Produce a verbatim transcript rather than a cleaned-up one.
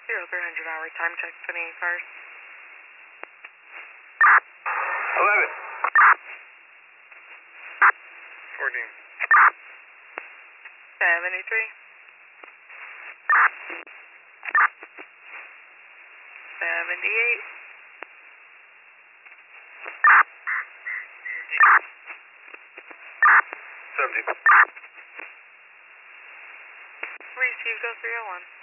zero three hundred hour time check twenty-eight cars. eleven. fourteen. seventy-three. seventy-eight. seventy. Received oh three oh one.